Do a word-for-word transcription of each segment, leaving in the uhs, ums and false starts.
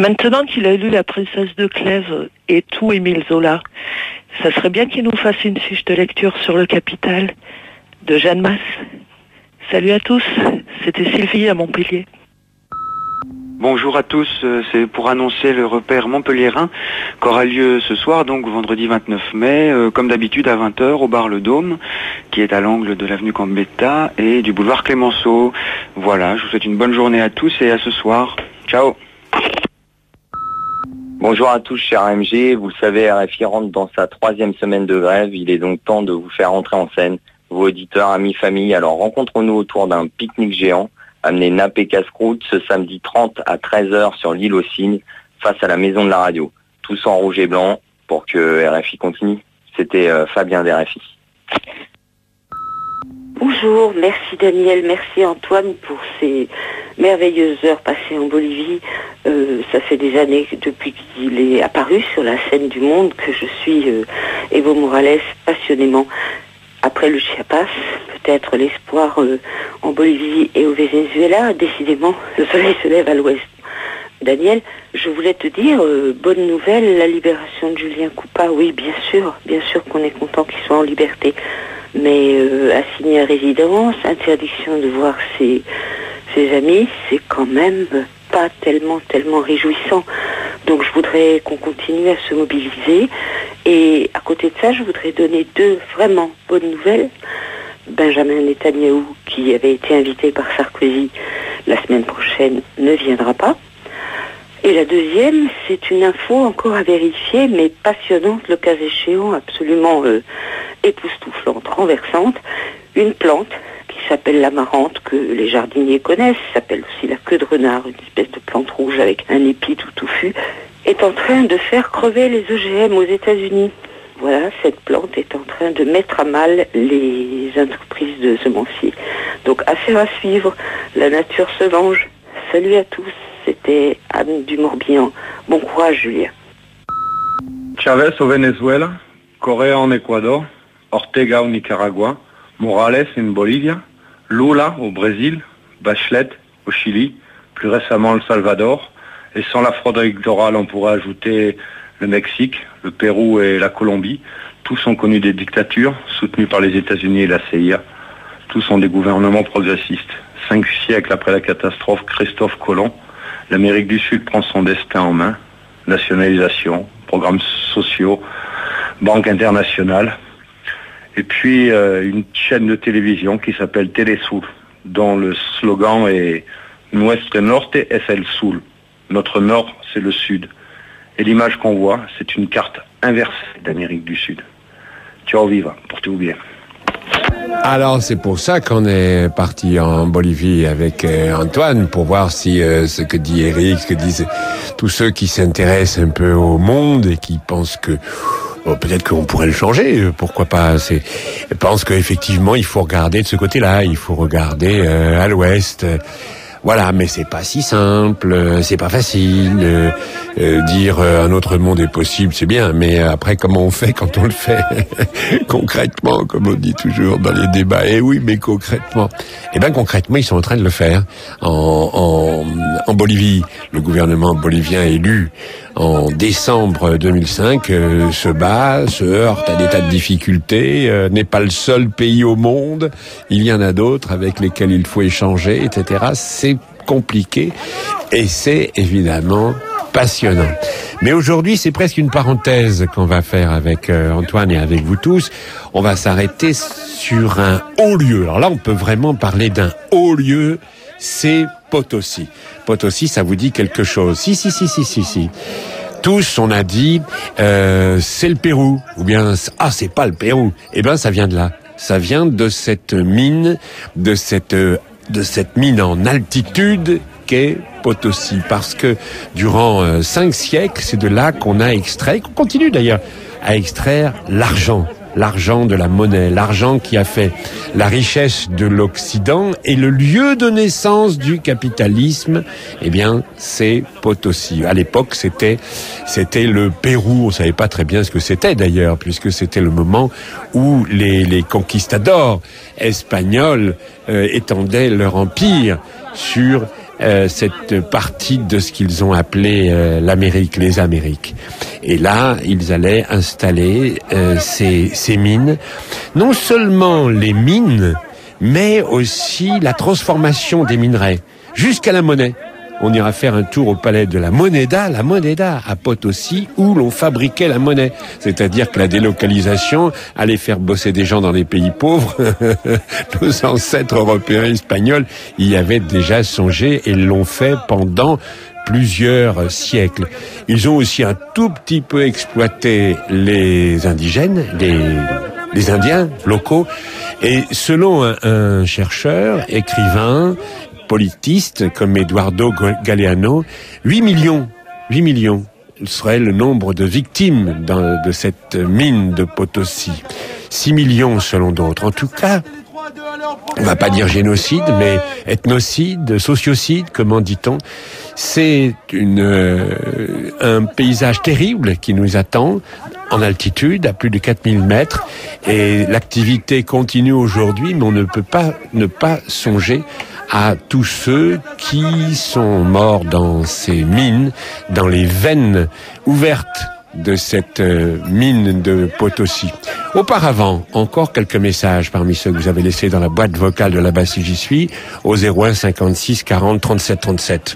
Maintenant qu'il a lu La Princesse de Clèves et tout Émile Zola, ça serait bien qu'il nous fasse une fiche de lecture sur le Capital de Jeanne Masse. Salut à tous, c'était Sylvie à Montpellier. Bonjour à tous, c'est pour annoncer le repère montpelliérain qu'aura lieu ce soir, donc vendredi vingt-neuf mai, euh, comme d'habitude à vingt heures au bar Le Dôme, qui est à l'angle de l'avenue Gambetta et du boulevard Clémenceau. Voilà, je vous souhaite une bonne journée à tous et à ce soir. Ciao. Bonjour à tous, cher M G. Vous le savez, R F I rentre dans sa troisième semaine de grève. Il est donc temps de vous faire entrer en scène, vos auditeurs, amis, famille. Alors rencontrons-nous autour d'un pique-nique géant. Amenez nappe et casse-croûte ce samedi trente à treize heures sur l'île aux Cygnes, face à la maison de la radio. Tous en rouge et blanc pour que R F I continue. C'était euh, Fabien d'R F I. Bonjour, merci Daniel, merci Antoine pour ces merveilleuses heures passées en Bolivie. Euh, ça fait des années depuis qu'il est apparu sur la scène du monde que je suis euh, Evo Morales passionnément. Après le Chiapas, peut-être l'espoir euh, en Bolivie et au Venezuela. Décidément, le soleil se lève à l'ouest. Daniel, je voulais te dire, euh, bonne nouvelle, la libération de Julien Coupa. Oui, bien sûr, bien sûr qu'on est content qu'il soit en liberté. Mais euh, assigné à résidence, interdiction de voir ses, ses amis, c'est quand même pas tellement, tellement réjouissant. Donc je voudrais qu'on continue à se mobiliser. Et à côté de ça, je voudrais donner deux vraiment bonnes nouvelles. Benjamin Netanyahou, qui avait été invité par Sarkozy la semaine prochaine, ne viendra pas. Et la deuxième, c'est une info encore à vérifier, mais passionnante, le cas échéant, absolument euh, époustouflante, renversante. Une plante qui s'appelle l'amarante, que les jardiniers connaissent, s'appelle aussi la queue de renard, une espèce de plante rouge avec un épi tout touffu, est en train de faire crever les O G M aux États-Unis. Voilà, cette plante est en train de mettre à mal les entreprises de semenciers. Donc, affaire à suivre, la nature se venge. Salut à tous, c'était Anne du Morbihan. Bon courage, Julien. Chavez au Venezuela, Correa en Équateur, Ortega au Nicaragua, Morales en Bolivie, Lula au Brésil, Bachelet au Chili, plus récemment le Salvador, et sans la fraude électorale, on pourrait ajouter le Mexique, le Pérou et la Colombie. Tous ont connu des dictatures soutenues par les États-Unis et la C I A. Tous ont des gouvernements progressistes. Cinq siècles après la catastrophe Christophe Colomb, l'Amérique du Sud prend son destin en main. Nationalisation, programmes sociaux, banque internationale. Et puis euh, une chaîne de télévision qui s'appelle Telesur, dont le slogan est « Nuestro norte es el sur ». Notre nord, c'est le sud. Et l'image qu'on voit, c'est une carte inversée d'Amérique du Sud. Ciao viva, portez-vous bien. Alors c'est pour ça qu'on est parti en Bolivie avec euh, Antoine pour voir si euh, ce que dit Eric, ce que disent tous ceux qui s'intéressent un peu au monde et qui pensent que bon, peut-être qu'on pourrait le changer, pourquoi pas. C'est, je pense qu'effectivement il faut regarder de ce côté-là, il faut regarder euh, à l'ouest. Voilà, mais c'est pas si simple, c'est pas facile. Euh, euh, dire euh, un autre monde est possible, c'est bien, mais après comment on fait quand on le fait concrètement, comme on dit toujours dans les débats. Eh oui, mais concrètement, eh ben concrètement, ils sont en train de le faire en, en, en Bolivie. Le gouvernement bolivien élu en décembre deux mille cinq euh, se bat, se heurte à des tas de difficultés, euh, n'est pas le seul pays au monde, il y en a d'autres avec lesquels il faut échanger, et cetera. C'est compliqué et c'est évidemment passionnant. Mais aujourd'hui, c'est presque une parenthèse qu'on va faire avec euh, Antoine et avec vous tous. On va s'arrêter sur un haut lieu. Alors là, on peut vraiment parler d'un haut lieu, c'est Potosi. Potosi, ça vous dit quelque chose? Si, si, si, si, si, si. Tous, on a dit, euh, c'est le Pérou. Ou bien, ah, c'est pas le Pérou. Eh ben, ça vient de là. Ça vient de cette mine, de cette, euh, de cette mine en altitude qu'est Potosi. Parce que durant euh, cinq siècles, c'est de là qu'on a extrait, qu'on continue d'ailleurs à extraire l'argent. L'argent de la monnaie, l'argent qui a fait la richesse de l'Occident et le lieu de naissance du capitalisme, eh bien, c'est Potosi. À l'époque, c'était, c'était le Pérou. On savait pas très bien ce que c'était d'ailleurs, puisque c'était le moment où les, les conquistadors espagnols euh, étendaient leur empire sur euh, cette partie de ce qu'ils ont appelé euh, l'Amérique, les Amériques. Et là, ils allaient installer euh, ces, ces mines. Non seulement les mines, mais aussi la transformation des minerais, jusqu'à la monnaie. On ira faire un tour au palais de la Moneda, la Moneda à Potosí, où l'on fabriquait la monnaie. C'est-à-dire que la délocalisation allait faire bosser des gens dans les pays pauvres. Nos ancêtres européens et espagnols y avaient déjà songé et l'ont fait pendant plusieurs siècles. Ils ont aussi un tout petit peu exploité les indigènes, les, les Indiens locaux. Et selon un, un chercheur, écrivain, politiste comme Eduardo Galeano, huit millions, huit millions serait le nombre de victimes dans, de cette mine de Potosí. six millions selon d'autres. En tout cas, on va pas dire génocide, mais ethnocide, sociocide, comment dit-on. C'est une, euh, un paysage terrible qui nous attend en altitude, à plus de quatre mille mètres. Et l'activité continue aujourd'hui, mais on ne peut pas ne pas songer à tous ceux qui sont morts dans ces mines, dans les veines ouvertes de cette euh, mine de Potosí. Auparavant, encore quelques messages parmi ceux que vous avez laissés dans la boîte vocale de là-bas si j'y suis, au zéro un cinquante-six quarante trente-sept trente-sept.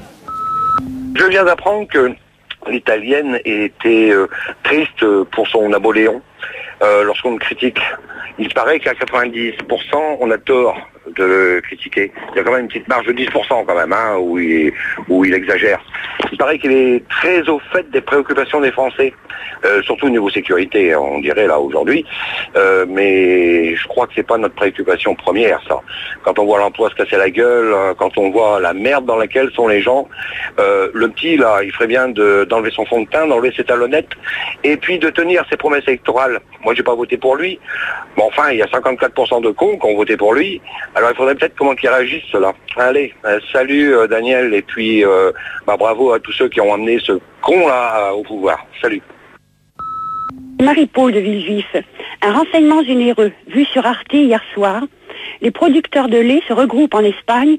Je viens d'apprendre que l'italienne était euh, triste pour son Napoléon euh, lorsqu'on le critique. Il paraît qu'à quatre-vingt-dix pour cent, on a tort de le critiquer. Il y a quand même une petite marge de dix pour cent quand même, hein, où il, où il exagère. Il paraît qu'il est très au fait des préoccupations des Français, euh, surtout au niveau sécurité, on dirait là aujourd'hui. Euh, mais je crois que c'est pas notre préoccupation première, ça. Quand on voit l'emploi se casser la gueule, quand on voit la merde dans laquelle sont les gens, euh, le petit là, il ferait bien de, d'enlever son fond de teint, d'enlever ses talonnettes, et puis de tenir ses promesses électorales. Moi, j'ai pas voté pour lui. Mais enfin, il y a cinquante-quatre pour cent de cons qui ont voté pour lui. Alors, il faudrait peut-être comment qu'ils réagissent, cela. Allez, euh, salut euh, Daniel, et puis euh, bah, bravo à tous ceux qui ont amené ce con-là au pouvoir. Salut. Marie-Paul de Villejuif. Un renseignement généreux vu sur Arte hier soir. Les producteurs de lait se regroupent en Espagne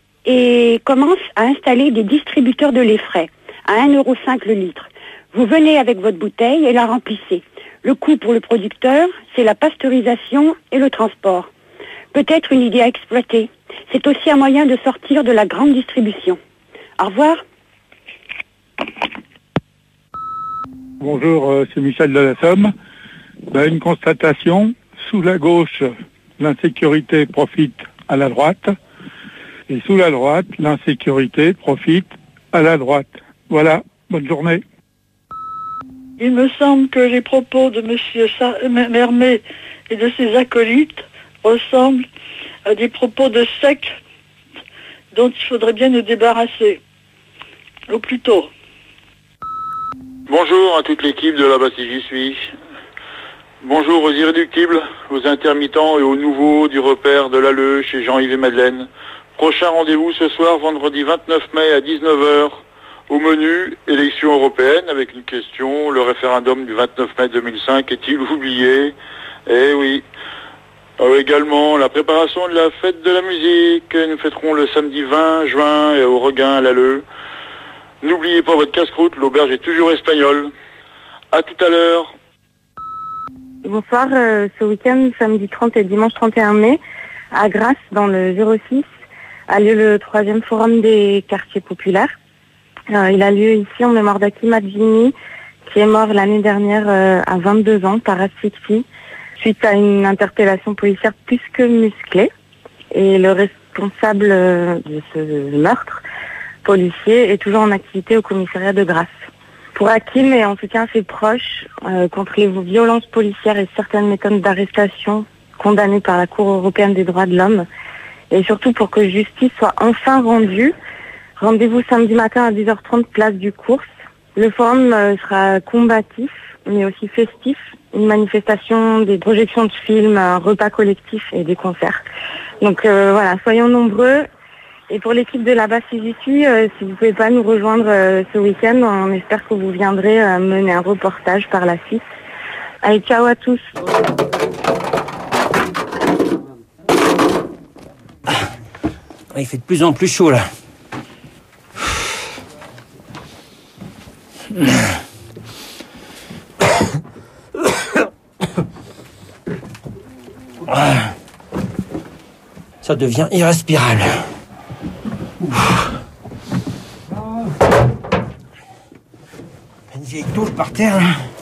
et commencent à installer des distributeurs de lait frais à un euro cinq le litre. Vous venez avec votre bouteille et la remplissez. Le coût pour le producteur, c'est la pasteurisation et le transport. Peut-être une idée à exploiter. C'est aussi un moyen de sortir de la grande distribution. Au revoir. Bonjour, euh, c'est Michel de la Somme. Ben, une constatation, sous la gauche, l'insécurité profite à la droite, et sous la droite, l'insécurité profite à la droite. Voilà, bonne journée. Il me semble que les propos de M. Mermet et de ses acolytes ressemblent à des propos de secte dont il faudrait bien nous débarrasser, au plus tôt. Bonjour à toute l'équipe de là-bas si j'y suis. Bonjour aux irréductibles, aux intermittents et aux nouveaux du repère de l'A L E chez Jean-Yves et Madeleine. Prochain rendez-vous ce soir, vendredi vingt-neuf mai à dix-neuf heures. Au menu, élection européenne avec une question, le référendum du vingt-neuf mai deux mille cinq est-il oublié? Eh oui. Euh, également, la préparation de la fête de la musique, nous fêterons le samedi vingt juin et au Regain à l'A L E. N'oubliez pas votre casse-croûte, l'auberge est toujours espagnole. À tout à l'heure. Bonsoir, euh, ce week-end, samedi trente et dimanche trente et un mai, à Grasse, dans le zéro six, a lieu le troisième forum des quartiers populaires. Euh, il a lieu ici en mémoire d'Hakim Adjini, qui est mort l'année dernière euh, à vingt-deux ans par asphyxie, suite à une interpellation policière plus que musclée. Et le responsable euh, de ce meurtre policier est toujours en activité au commissariat de Grasse. Pour Hakim et en soutien à ses proches, euh, contre les violences policières et certaines méthodes d'arrestation condamnées par la Cour européenne des droits de l'homme, et surtout pour que justice soit enfin rendue, rendez-vous samedi matin à dix heures trente, place du Cours. Le forum euh, sera combatif, mais aussi festif. Une manifestation, des projections de films, un repas collectif et des concerts. Donc euh, voilà, soyons nombreux. Et pour l'équipe de là-bas si j'y suis, euh, si vous ne pouvez pas nous rejoindre euh, ce week-end, on espère que vous viendrez euh, mener un reportage par la suite. Allez, ciao à tous. Il fait de plus en plus chaud là. Ça devient irrespirable. Une vieille tôle par terre.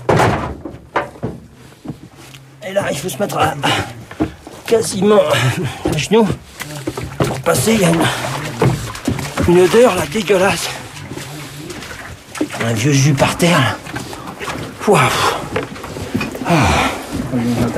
Et là, il faut se mettre à, quasiment à genoux pour passer. Il y a une, une odeur là dégueulasse. Un vieux jus par terre. Là. Waouh. Ah.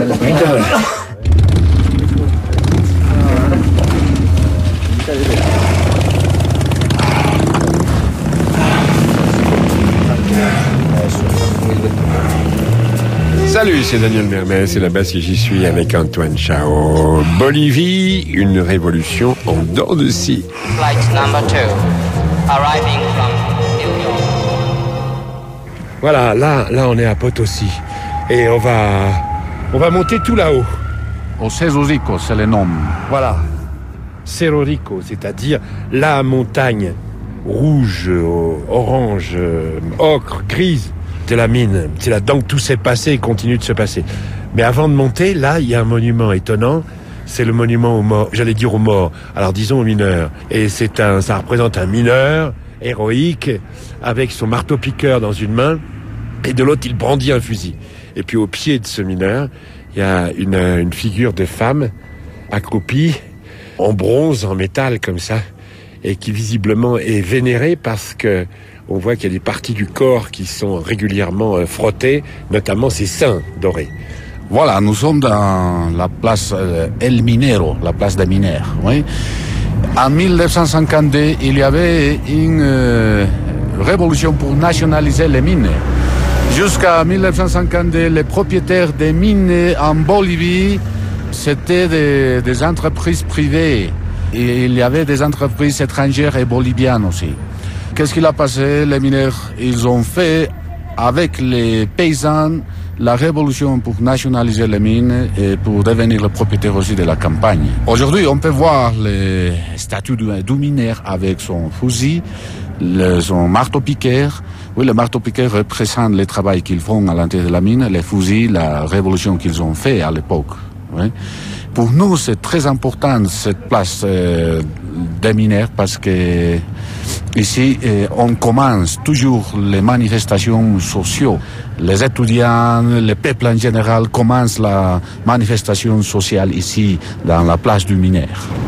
Salut, c'est Daniel Mermet, c'est la basse et j'y suis avec Antoine Chao. Bolivie, une révolution en dents de scie. Flight number two, arriving from New York. Voilà, là, là on est à Potosí et on va, on va monter tout là-haut. Au Cerro Rico, c'est le nom. Voilà, Cerro Rico, c'est-à-dire la montagne rouge, orange, ocre, grise de la mine. C'est là-dedans que tout s'est passé et continue de se passer. Mais avant de monter, là, il y a un monument étonnant. C'est le monument aux morts, j'allais dire aux morts, alors disons aux mineurs. Et c'est un, ça représente un mineur héroïque avec son marteau-piqueur dans une main et de l'autre, il brandit un fusil. Et puis au pied de ce mineur, il y a une, une figure de femme accroupie en bronze, en métal comme ça, et qui visiblement est vénérée parce que on voit qu'il y a des parties du corps qui sont régulièrement euh, frottées, notamment ses seins dorés. Voilà, nous sommes dans la place euh, El Minero, la place des mineurs. Oui. En mille neuf cent cinquante-deux, il y avait une euh, révolution pour nationaliser les mines. Jusqu'à mille neuf cent cinquante-deux, les propriétaires des mines en Bolivie, c'était des, des entreprises privées. Et il y avait des entreprises étrangères et boliviennes aussi. Qu'est-ce qu'il a passé? Les mineurs, ils ont fait avec les paysans la révolution pour nationaliser les mines et pour devenir le propriétaire aussi de la campagne. Aujourd'hui, on peut voir les statues du, du mineur avec son fusil, le, son marteau-piqueur. Oui, le marteau-piqueur représente le travail qu'ils font à l'intérieur de la mine, les fusils, la révolution qu'ils ont fait à l'époque. Oui. Pour nous, c'est très important cette place euh, des mineurs parce que ici, euh, on commence toujours les manifestations sociales. Les étudiants, le peuple en général commencent la manifestation sociale ici, dans la place du mineur.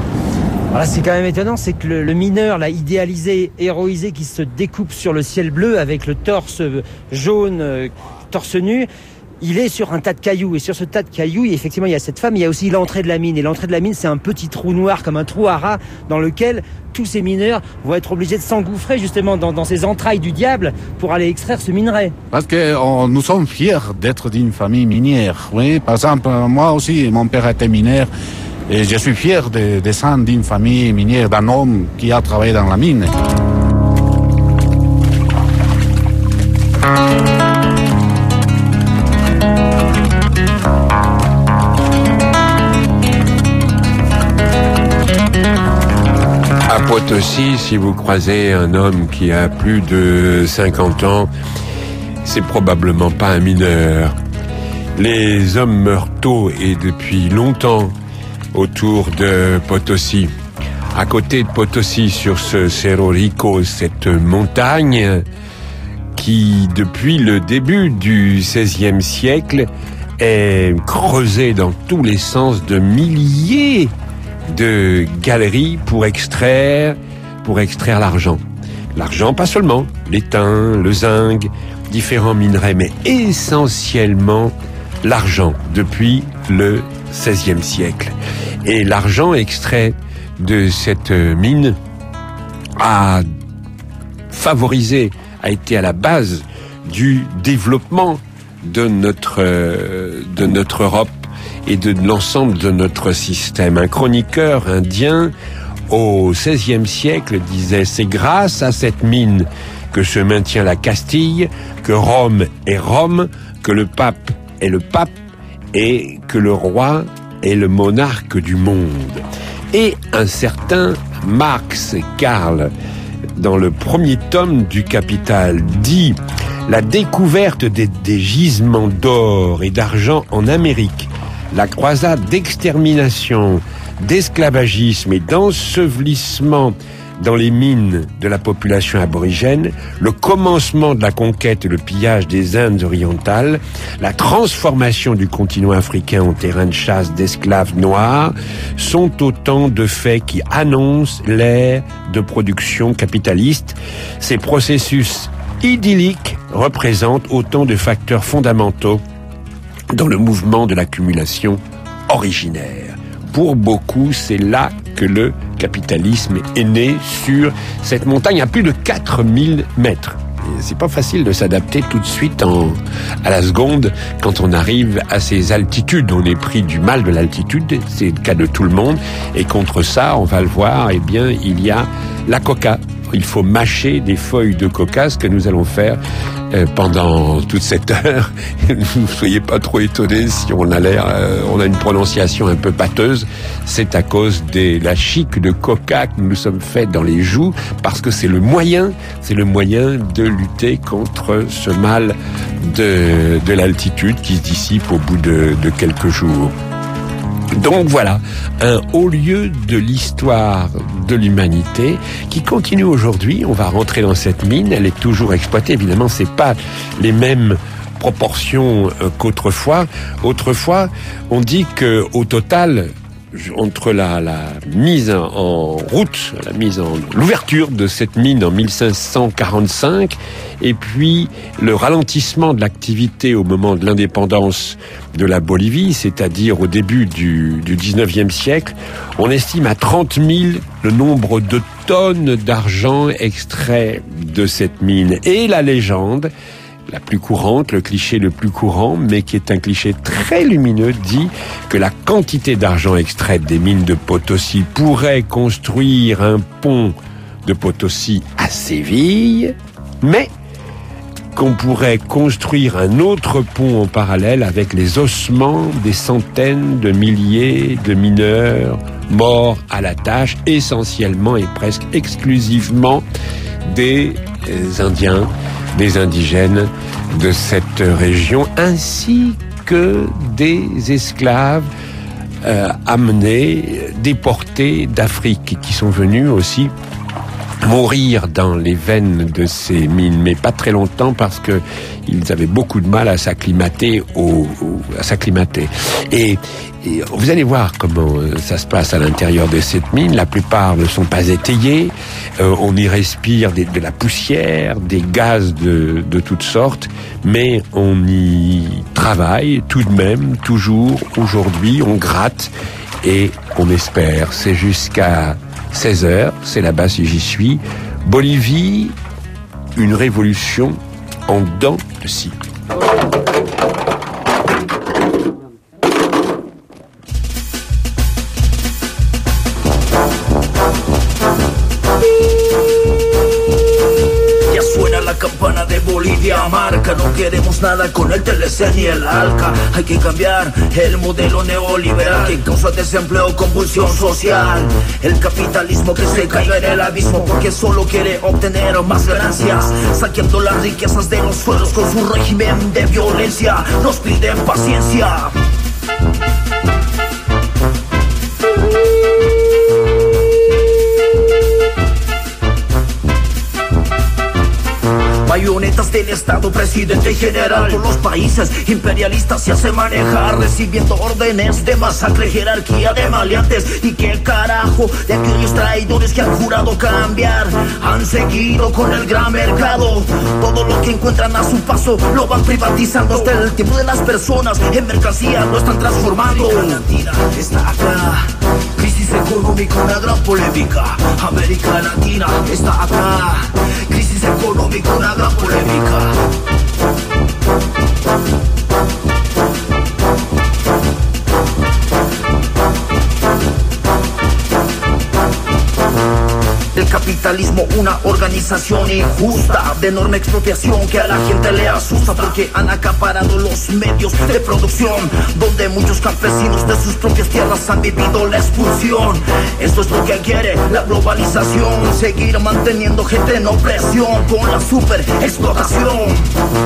Voilà, c'est quand même étonnant, c'est que le, le mineur, là, idéalisé, héroïsé, qui se découpe sur le ciel bleu avec le torse jaune, euh, torse nu, il est sur un tas de cailloux. Et sur ce tas de cailloux, effectivement, il y a cette femme, il y a aussi l'entrée de la mine. Et l'entrée de la mine, c'est un petit trou noir, comme un trou à rat, dans lequel tous ces mineurs vont être obligés de s'engouffrer, justement, dans, dans ces entrailles du diable, pour aller extraire ce minerai. Parce que on, nous sommes fiers d'être d'une famille minière. Oui, par exemple, moi aussi, mon père était mineur. Et je suis fier de descendre d'une famille minière, d'un homme qui a travaillé dans la mine. À Potosí, si vous croisez un homme qui a plus de cinquante ans, c'est probablement pas un mineur. Les hommes meurent tôt et depuis longtemps autour de Potosí. À côté de Potosí, sur ce Cerro Rico, cette montagne qui, depuis le début du seizième siècle, est creusée dans tous les sens de milliers de galeries pour extraire, pour extraire l'argent. L'argent, pas seulement, l'étain, le zinc, différents minerais, mais essentiellement l'argent depuis le seizième siècle. Et l'argent extrait de cette mine a favorisé, a été à la base du développement de notre, de notre Europe et de l'ensemble de notre système. Un chroniqueur indien au seizième siècle disait « C'est grâce à cette mine que se maintient la Castille, que Rome est Rome, que le pape est le pape et que le roi est le monarque du monde. » Et un certain Marx Karl, dans le premier tome du Capital, dit la découverte des, des gisements d'or et d'argent en Amérique, la croisade d'extermination, d'esclavagisme et d'ensevelissement dans les mines de la population aborigène, le commencement de la conquête et le pillage des Indes orientales, la transformation du continent africain en terrain de chasse d'esclaves noirs, sont autant de faits qui annoncent l'ère de production capitaliste. Ces processus idylliques représentent autant de facteurs fondamentaux dans le mouvement de l'accumulation originaire. Pour beaucoup, c'est là que le capitalisme est né sur cette montagne à plus de quatre mille mètres. Et c'est pas facile de s'adapter tout de suite en, à la seconde quand on arrive à ces altitudes. On est pris du mal de l'altitude, c'est le cas de tout le monde. Et contre ça, on va le voir, eh bien, il y a la coca. Il faut mâcher des feuilles de coca, ce que nous allons faire euh, pendant toute cette heure. Ne soyez pas trop étonnés si on a l'air, euh, on a une prononciation un peu pâteuse. C'est à cause de la chic de coca que nous nous sommes faits dans les joues, parce que c'est le moyen, c'est le moyen de lutter contre ce mal de, de l'altitude qui se dissipe au bout de, de quelques jours. Donc voilà, un haut lieu de l'histoire de l'humanité qui continue aujourd'hui. On va rentrer dans cette mine, elle est toujours exploitée. Évidemment, c'est pas les mêmes proportions qu'autrefois. Autrefois, on dit que au total, entre la, la mise en route, la mise en l'ouverture de cette mine en mille cinq cent quarante-cinq, et puis le ralentissement de l'activité au moment de l'indépendance de la Bolivie, c'est-à-dire au début du, du dix-neuvième siècle, on estime à trente mille le nombre de tonnes d'argent extrait de cette mine. Et la légende la plus courante, le cliché le plus courant, mais qui est un cliché très lumineux, dit que la quantité d'argent extraite des mines de Potosi pourrait construire un pont de Potosi à Séville, mais qu'on pourrait construire un autre pont en parallèle avec les ossements des centaines de milliers de mineurs morts à la tâche, essentiellement et presque exclusivement des Indiens, des indigènes de cette région, ainsi que des esclaves euh, amenés, déportés d'Afrique, qui sont venus aussi mourir dans les veines de ces mines, mais pas très longtemps parce que ils avaient beaucoup de mal à s'acclimater au, au à s'acclimater. Et, et vous allez voir comment ça se passe à l'intérieur de cette mine. La plupart ne sont pas étayés. Euh, on y respire des, de la poussière, des gaz de, de toutes sortes, mais on y travaille tout de même, toujours aujourd'hui. On gratte et on espère. C'est jusqu'à seize heures, c'est là-bas si j'y suis. Bolivie, une révolution en dents de scie. Campana de Bolivia marca, no queremos nada con el T L C ni el ALCA. Hay que cambiar el modelo neoliberal que causa desempleo, convulsión social. El capitalismo que se caiga en el abismo porque solo quiere obtener más ganancias, saqueando las riquezas de los suelos con su régimen de violencia. Nos piden paciencia. Bayonetas del Estado, presidente general. Todos los países imperialistas se hacen manejar, recibiendo órdenes de masacre, jerarquía de maleantes. Y qué carajo de aquellos traidores que han jurado cambiar, han seguido con el gran mercado. Todo lo que encuentran a su paso lo van privatizando. Hasta el tiempo de las personas en mercancía lo están transformando. América Latina está acá, crisis económica, una gran polémica. América Latina está acá, crisis económica, una gran polémica. El capitalismo, una organización injusta de enorme expropiación que a la gente le asusta porque han acaparado los medios de producción, donde muchos campesinos de sus propias tierras han vivido la expulsión. Esto es lo que quiere la globalización, seguir manteniendo gente en opresión con la super explotación.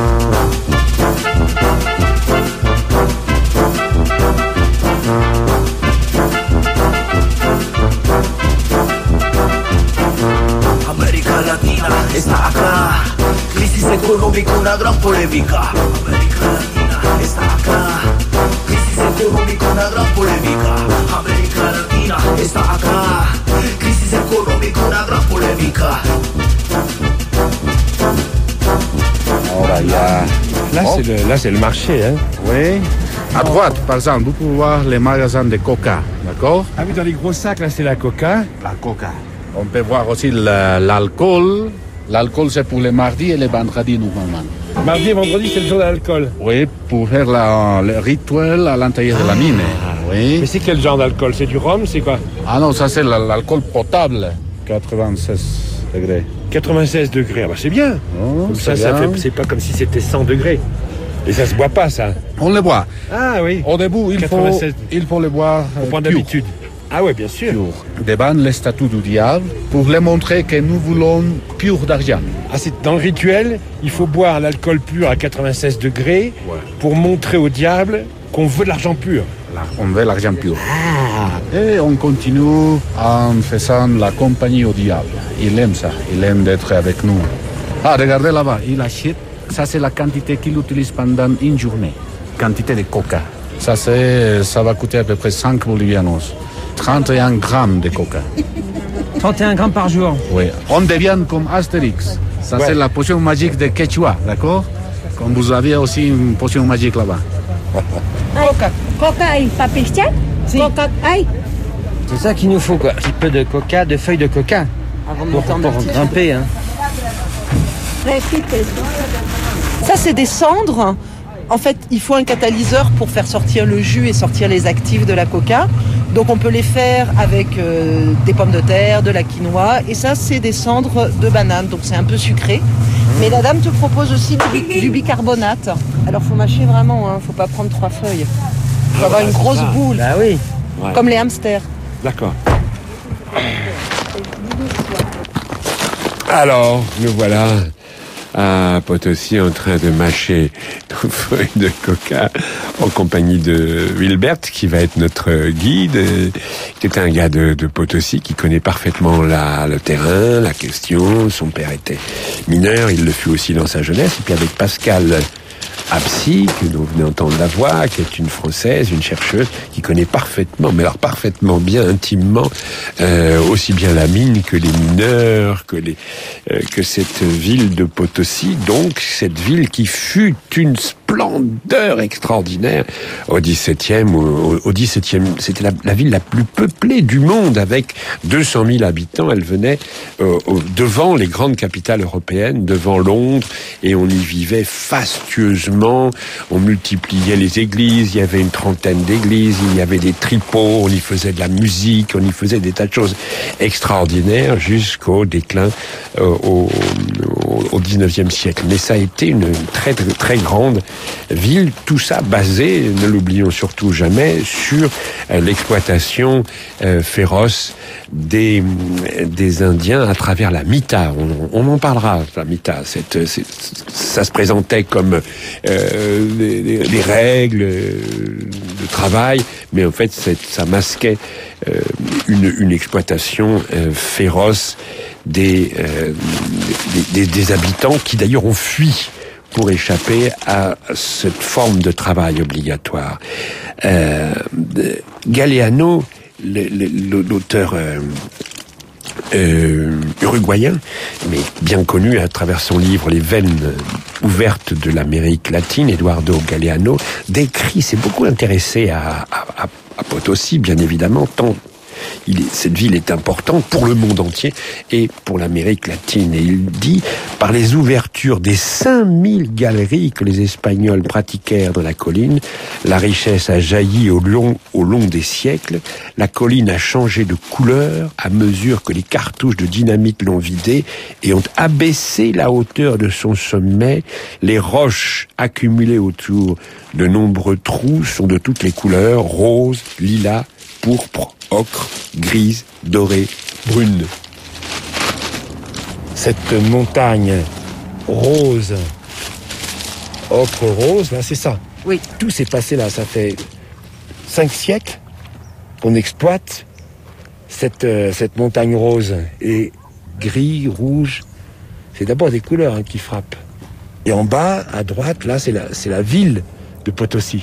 América Latina está acá, crisis económica, una gran polémica. América Latina está acá, crisis económica, una gran polémica. América Latina está acá, crisis económica, una gran polémica. Ahora ya. Là, oh. c'est le, là, c'est le marché, hein. Oui. À droite, par exemple, vous pouvez voir les magasins de coca, d'accord? Ah oui, dans les gros sacs, là, c'est la coca. La coca. On peut voir aussi le, l'alcool. L'alcool, c'est pour les mardis et les vendredis, normalement. Mardi et vendredi, c'est le jour de l'alcool. Oui, pour faire la, le rituel à l'intérieur ah. de la mine. Oui. Mais c'est quel genre d'alcool? C'est du rhum, c'est quoi? Ah non, ça, c'est l'alcool potable. quatre-vingt-seize degrés. quatre-vingt-seize degrés, ah bah c'est bien. Oh, comme c'est ça, ça bien. fait, c'est pas comme si c'était cent degrés. Et ça se boit pas, ça. On le boit. Ah oui. Au début, il faut, il faut le boire. Au point d'habitude. Ah oui, bien sûr. Pur. Devant les statues du diable, pour les montrer que nous voulons pur d'argent. Ah, c'est dans le rituel, il faut boire l'alcool pur à quatre-vingt-seize degrés ouais. pour montrer au diable qu'on veut de l'argent pur. Là, on veut l'argent pur. Ah. Et on continue en faisant la compagnie au diable. Il aime ça, il aime d'être avec nous. Ah, regardez là-bas, il achète. Ça, c'est la quantité qu'il utilise pendant une journée. Quantité de coca. Ça, c'est, ça va coûter à peu près cinq bolivianos. trente et un grammes de coca. trente et un grammes par jour. Oui. On devient comme Astérix. Ça, ouais. c'est la potion magique de Quechua, d'accord? Comme vous aviez aussi une potion magique là-bas. Coca. Coca et papiltia? Si. Coca, aïe. C'est ça qu'il nous faut, quoi. Un petit peu de coca, de feuilles de coca. Avant de monter en pour grimper, hein. Ça, c'est des cendres. En fait, il faut un catalyseur pour faire sortir le jus et sortir les actifs de la coca. Donc, on peut les faire avec euh, des pommes de terre, de la quinoa. Et ça, c'est des cendres de banane. Donc, c'est un peu sucré. Mais la dame te propose aussi du, du bicarbonate. Alors, faut mâcher vraiment. Hein. Faut pas prendre trois feuilles. Faut ah, avoir bah, une grosse ça. boule. Bah oui. Ouais. Comme les hamsters. D'accord. Alors, nous voilà à Potosi en train de mâcher nos feuilles de coca en compagnie de Wilbert qui va être notre guide, qui est un gars de, de Potosi qui connaît parfaitement la, le terrain, la question. Son père était mineur, il le fut aussi dans sa jeunesse. Et puis avec Pascal Absi, que vous venez d'entendre la voix, qui est une Française, une chercheuse, qui connaît parfaitement, mais alors parfaitement bien, intimement, euh, aussi bien la mine que les mineurs, que les euh, que cette ville de Potosi, donc cette ville qui fut une splendeur extraordinaire au dix-septième, au, au dix-septième, c'était la, la ville la plus peuplée du monde avec deux cent mille habitants. Elle venait euh, au, devant les grandes capitales européennes, devant Londres, et on y vivait fastueusement. On multipliait les églises, il y avait une trentaine d'églises, il y avait des tripots, on y faisait de la musique, on y faisait des tas de choses extraordinaires jusqu'au déclin euh, au, au, au dix-neuvième siècle. Mais ça a été une très très, très grande ville, tout ça basé, ne l'oublions surtout jamais, sur euh, l'exploitation euh, féroce des, des Indiens à travers la mita. On, on en parlera, la mita. Cette, cette, ça se présentait comme euh, les, les, les règles de travail, mais en fait, ça masquait euh, une, une exploitation euh, féroce des, euh, des, des, des habitants qui d'ailleurs ont fui pour échapper à cette forme de travail obligatoire. Euh, Galeano, l'auteur euh, euh, uruguayen, mais bien connu à travers son livre Les veines ouvertes de l'Amérique latine, Eduardo Galeano, décrit, s'est beaucoup intéressé à, à, à Potosi, bien évidemment, tant il est, cette ville est importante pour le monde entier et pour l'Amérique latine. Et il dit, par les ouvertures des cinq mille galeries que les Espagnols pratiquèrent dans la colline, la richesse a jailli au long, au long des siècles. La colline a changé de couleur à mesure que les cartouches de dynamite l'ont vidée et ont abaissé la hauteur de son sommet. Les roches accumulées autour de nombreux trous sont de toutes les couleurs, rose, lilas, pourpre, ocre, grise, dorée, brune. Cette montagne rose, ocre rose, là c'est ça. Oui. Tout s'est passé là, ça fait cinq siècles qu'on exploite cette, euh, cette montagne rose. Et gris, rouge, c'est d'abord des couleurs hein, qui frappent. Et en bas, à droite, là, c'est la, c'est la ville de Potosi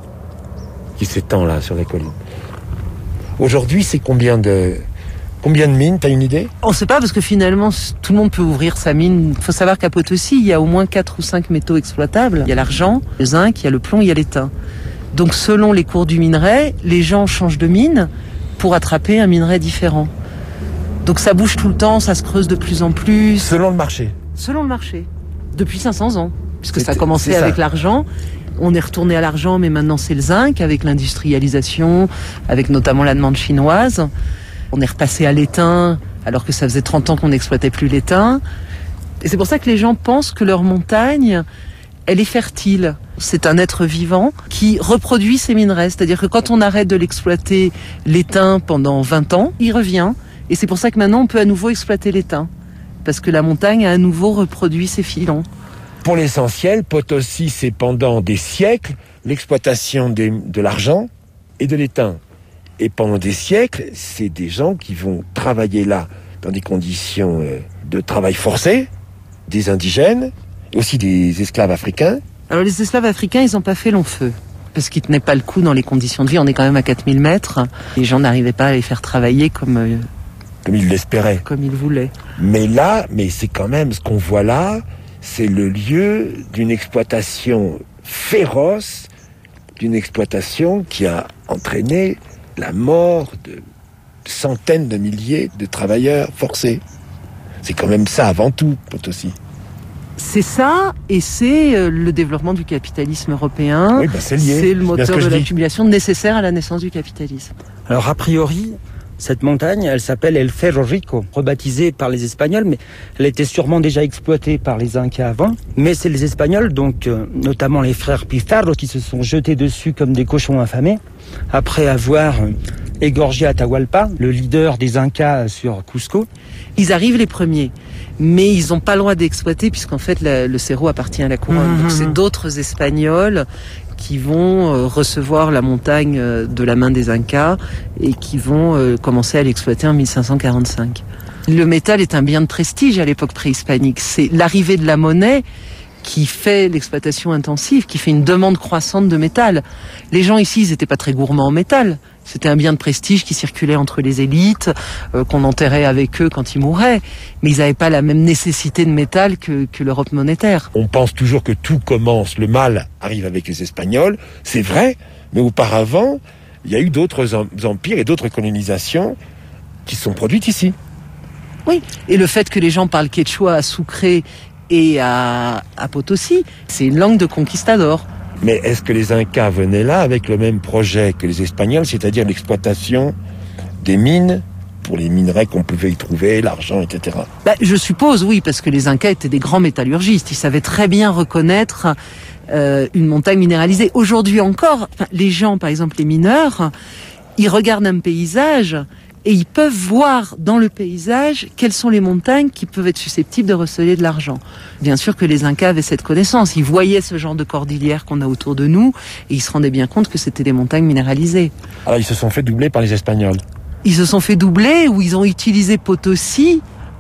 qui s'étend là sur les collines. Aujourd'hui, c'est combien de combien de mines? T'as une idée? On ne sait pas parce que finalement, tout le monde peut ouvrir sa mine. Il faut savoir qu'à Potosi, il y a au moins quatre ou cinq métaux exploitables. Il y a l'argent, le zinc, il y a le plomb, il y a l'étain. Donc selon les cours du minerai, les gens changent de mine pour attraper un minerai différent. Donc ça bouge tout le temps, ça se creuse de plus en plus. Selon le marché? Selon le marché. Depuis cinq cents ans. Puisque C'était, ça a commencé avec l'argent. On est retourné à l'argent, mais maintenant c'est le zinc, avec l'industrialisation, avec notamment la demande chinoise. On est repassé à l'étain, alors que ça faisait trente ans qu'on n'exploitait plus l'étain. Et c'est pour ça que les gens pensent que leur montagne, elle est fertile. C'est un être vivant qui reproduit ses minerais. C'est-à-dire que quand on arrête de l'exploiter l'étain pendant vingt ans, il revient. Et c'est pour ça que maintenant on peut à nouveau exploiter l'étain. Parce que la montagne a à nouveau reproduit ses filons. Pour l'essentiel, Potosi, c'est pendant des siècles l'exploitation des, de l'argent et de l'étain. Et pendant des siècles, c'est des gens qui vont travailler là dans des conditions de travail forcé, des indigènes, aussi des esclaves africains. Alors les esclaves africains, ils n'ont pas fait long feu, parce qu'ils tenaient pas le coup dans les conditions de vie. On est quand même à quatre mille mètres. Les gens n'arrivaient pas à les faire travailler comme... Euh, comme ils l'espéraient. Comme ils voulaient. Mais là, mais c'est quand même ce qu'on voit là, c'est le lieu d'une exploitation féroce, d'une exploitation qui a entraîné la mort de centaines de milliers de travailleurs forcés. C'est quand même ça avant tout, Potosi. C'est ça, et c'est le développement du capitalisme européen. Oui, bah c'est lié. C'est le moteur de l'accumulation nécessaire à la naissance du capitalisme. Alors, a priori, cette montagne, elle s'appelle El Ferro Rico, rebaptisée par les Espagnols, mais elle était sûrement déjà exploitée par les Incas avant. Mais c'est les Espagnols, donc euh, notamment les frères Pizarro, qui se sont jetés dessus comme des cochons affamés, après avoir euh, égorgé Atahualpa, le leader des Incas sur Cusco. Ils arrivent les premiers, mais ils n'ont pas le droit d'exploiter, puisqu'en fait la, le Cerro appartient à la couronne. Mmh. Donc c'est d'autres Espagnols qui vont euh, recevoir la montagne euh, de la main des Incas et qui vont euh, commencer à l'exploiter en mille cinq cent quarante-cinq. Le métal est un bien de prestige à l'époque préhispanique. C'est l'arrivée de la monnaie qui fait l'exploitation intensive, qui fait une demande croissante de métal. Les gens ici, ils n'étaient pas très gourmands en métal. C'était un bien de prestige qui circulait entre les élites, euh, qu'on enterrait avec eux quand ils mouraient. Mais ils n'avaient pas la même nécessité de métal que, que l'Europe monétaire. On pense toujours que tout commence, le mal arrive avec les Espagnols. C'est vrai, mais auparavant, il y a eu d'autres empires et d'autres colonisations qui sont produites ici. Oui, et le fait que les gens parlent quechua à Sucre et à, à Potosi, c'est une langue de conquistador. Mais est-ce que les Incas venaient là avec le même projet que les Espagnols, c'est-à-dire l'exploitation des mines pour les minerais qu'on pouvait y trouver, l'argent, et cetera. Bah, je suppose, oui, parce que les Incas étaient des grands métallurgistes. Ils savaient très bien reconnaître euh, une montagne minéralisée. Aujourd'hui encore, les gens, par exemple les mineurs, ils regardent un paysage et ils peuvent voir dans le paysage quelles sont les montagnes qui peuvent être susceptibles de receler de l'argent. Bien sûr que les Incas avaient cette connaissance. Ils voyaient ce genre de cordillères qu'on a autour de nous et ils se rendaient bien compte que c'était des montagnes minéralisées. Alors ils se sont fait doubler par les Espagnols. Ils se sont fait doubler ou ils ont utilisé Potosi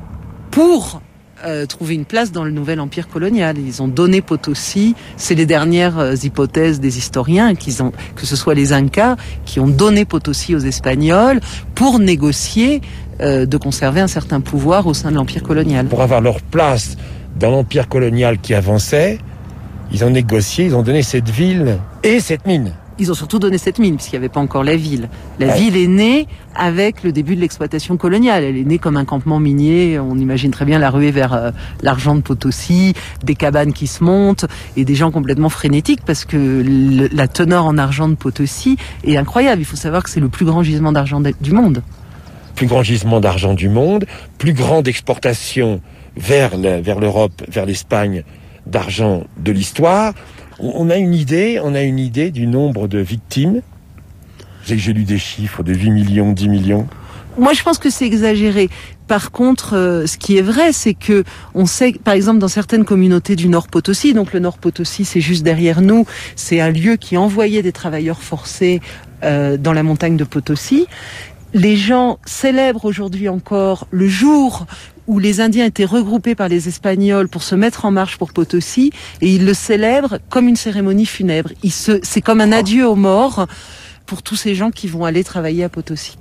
pour euh, trouver une place dans le nouvel empire colonial. Ils ont donné Potosi, c'est les dernières euh, hypothèses des historiens, qu'ils ont, que ce soit les Incas, qui ont donné Potosi aux Espagnols pour négocier euh, de conserver un certain pouvoir au sein de l'empire colonial. Pour avoir leur place dans l'empire colonial qui avançait, ils ont négocié, ils ont donné cette ville et cette mine. Ils ont surtout donné cette mine, puisqu'il n'y avait pas encore la ville. La Ouais. ville est née avec le début de l'exploitation coloniale. Elle est née comme un campement minier. On imagine très bien la ruée vers euh, l'argent de Potosi, des cabanes qui se montent, et des gens complètement frénétiques, parce que le, la teneur en argent de Potosi est incroyable. Il faut savoir que c'est le plus grand gisement d'argent de- du monde. Plus grand gisement d'argent du monde, plus grande exportation vers le- vers l'Europe, vers l'Espagne, d'argent de l'histoire. On, on a une idée, on a une idée du nombre de victimes. J'ai, j'ai lu des chiffres de huit millions, dix millions. Moi, je pense que c'est exagéré. Par contre, euh, ce qui est vrai, c'est que on sait, par exemple, dans certaines communautés du Nord Potosi, donc le Nord Potosi, c'est juste derrière nous, c'est un lieu qui envoyait des travailleurs forcés euh, dans la montagne de Potosi. Les gens célèbrent aujourd'hui encore le jour où les Indiens étaient regroupés par les Espagnols pour se mettre en marche pour Potosi, et ils le célèbrent comme une cérémonie funèbre. Ils se, c'est comme un adieu aux morts pour tous ces gens qui vont aller travailler à Potosi.